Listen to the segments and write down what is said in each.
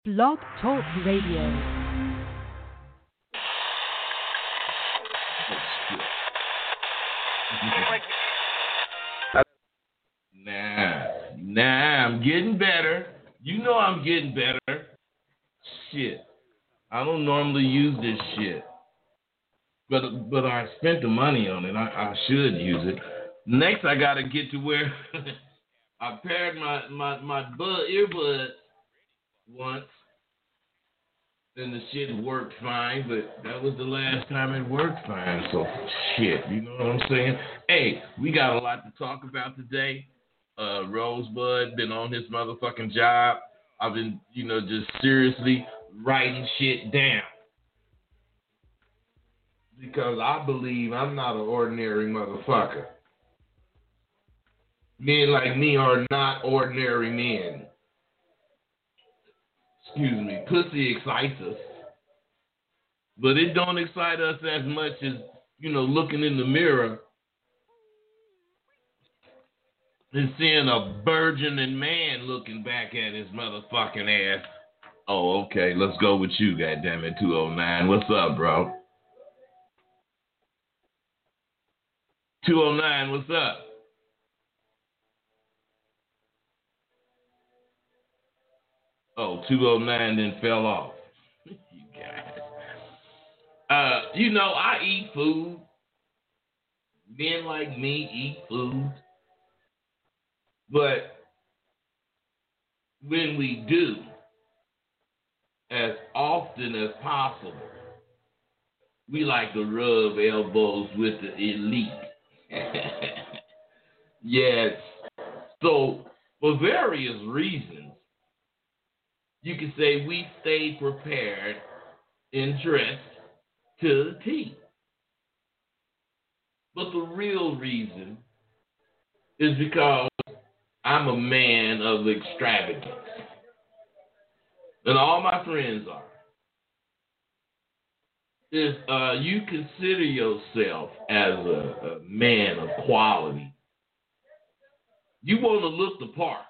Blog Talk Radio. Nah, I'm getting better. You know I'm getting better. Shit. I don't normally use this shit. But I spent the money on it. I should use it. Next, I gotta get to where I paired my earbuds once, and the shit worked fine, but that was the last time it worked fine. So, shit, you know what I'm saying? Hey, we got a lot to talk about today. Rosebud been on his motherfucking job. I've been, just seriously writing shit down. Because I believe I'm not an ordinary motherfucker. Men like me are not ordinary men. Excuse me. Pussy excites us. But it don't excite us as much as, looking in the mirror and seeing a burgeoning man looking back at his motherfucking ass. Oh, okay. Let's go with you, goddammit, 209. What's up, bro? 209, what's up? Oh, 209 then fell off. You guys. I eat food. Men like me eat food. But when we do, as often as possible, we like to rub elbows with the elite. Yes. So, for various reasons, you can say we stay prepared and dressed to the T. But the real reason is because I'm a man of extravagance. And all my friends are. If you consider yourself as a man of quality, you want to look the part,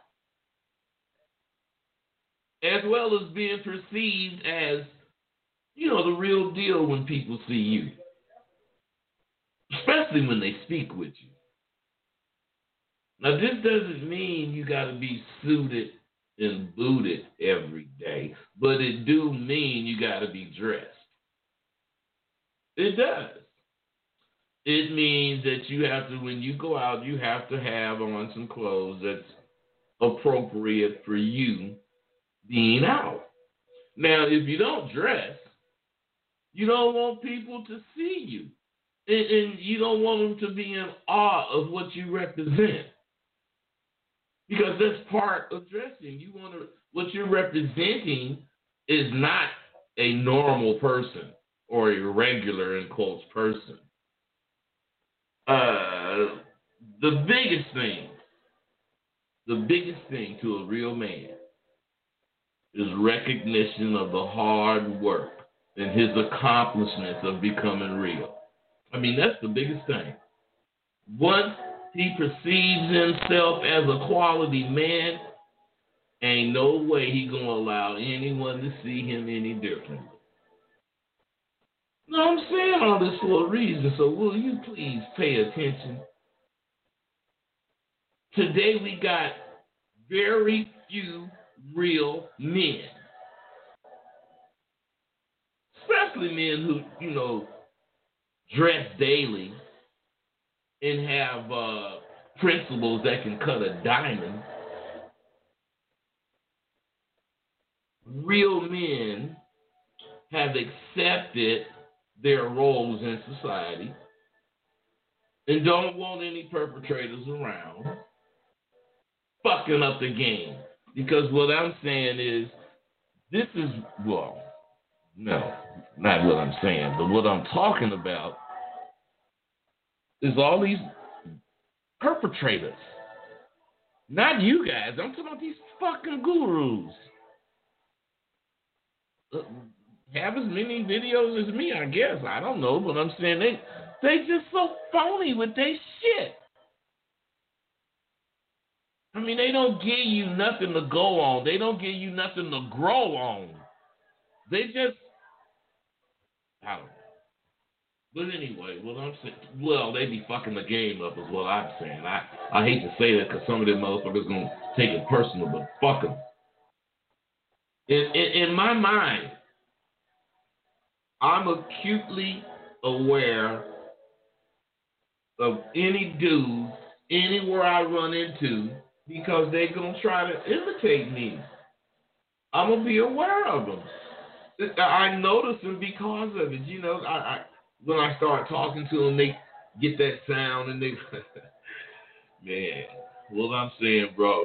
as well as being perceived as, the real deal when people see you, especially when they speak with you. Now, this doesn't mean you got to be suited and booted every day, but it do mean you got to be dressed. It does. It means that you have to, when you go out, you have to have on some clothes that's appropriate for you being out. Now, if you don't dress, you don't want people to see you. And you don't want them to be in awe of what you represent. Because that's part of dressing. What you're representing is not a normal person or a regular, in quotes, person. The biggest thing to a real man is recognition of the hard work and his accomplishments of becoming real. I mean, that's the biggest thing. Once he perceives himself as a quality man, ain't no way he gonna allow anyone to see him any differently. No, I'm saying all this for a reason, so will you please pay attention? Today we got very few real men. Especially men who, dress daily and have principles that can cut a diamond. Real men have accepted their roles in society and don't want any perpetrators around fucking up the game. Because what I'm saying is, no, not what I'm saying, but what I'm talking about is all these perpetrators. Not you guys. I'm talking about these fucking gurus. Have as many videos as me, I guess. I don't know, but I'm saying they just so phony with their shit. I mean, they don't give you nothing to go on. They don't give you nothing to grow on. They just, I don't know. But anyway, what I'm saying, well, they be fucking the game up is what I'm saying. I hate to say that because some of them motherfuckers going to take it personal, but fuck them. In my mind, I'm acutely aware of any dude, anywhere I run into, because they're going to try to imitate me. I'm going to be aware of them. I notice them because of it. You know, I when I start talking to them, they get that sound and they, man, what I'm saying, bro,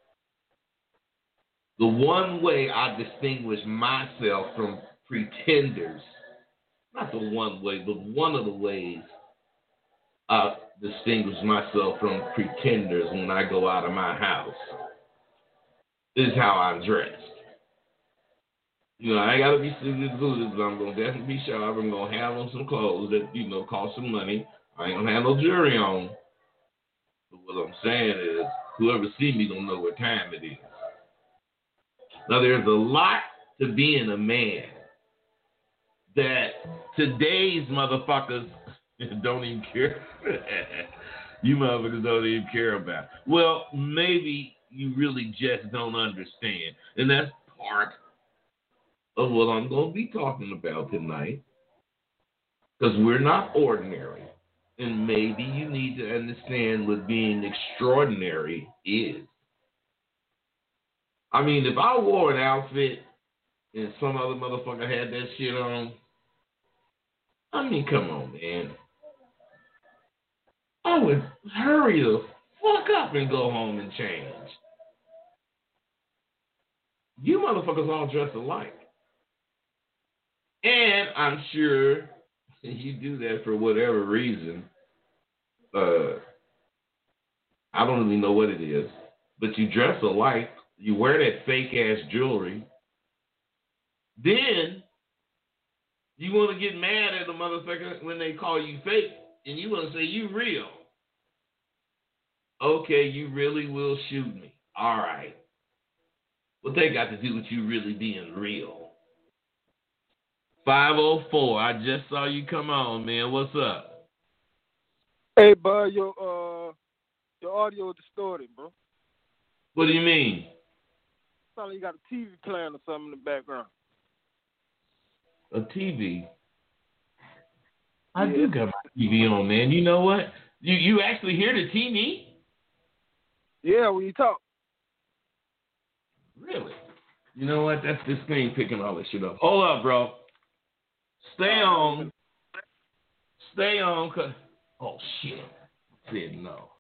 the one way I distinguish myself from pretenders, not the one way, but one of the ways I distinguish myself from pretenders when I go out of my house is how I'm dressed. You know, I ain't gotta be suited to do this, but I'm gonna definitely be sharp. I'm gonna have on some clothes that, you know, cost some money. I ain't gonna have no jewelry on. But what I'm saying is, whoever see me gonna know what time it is. Now, there's a lot to being a man that today's motherfuckers don't even care. You motherfuckers don't even care about. Well, maybe you really just don't understand. And that's part of what I'm going to be talking about tonight. Because we're not ordinary. And maybe you need to understand what being extraordinary is. I mean, if I wore an outfit and some other motherfucker had that shit on, I mean, come on, man. I would hurry the fuck up and go home and change. You motherfuckers all dress alike. And I'm sure you do that for whatever reason. I don't really know what it is. But you dress alike. You wear that fake-ass jewelry. Then you want to get mad at the motherfucker when they call you fake. And you want to say you real. Okay, you really will shoot me. All right. What they got to do with you really being real? 504, I just saw you come on, man. What's up? Hey, bud, your audio distorted, bro. What do you mean? Sound like you got a TV playing or something in the background. A TV? I do got my TV on, man. You know what? You actually hear the TV? Yeah, when you talk. Really? You know what? That's this thing picking all this shit up. Hold up, bro. Stay on. Stay on. Oh, shit. I said no.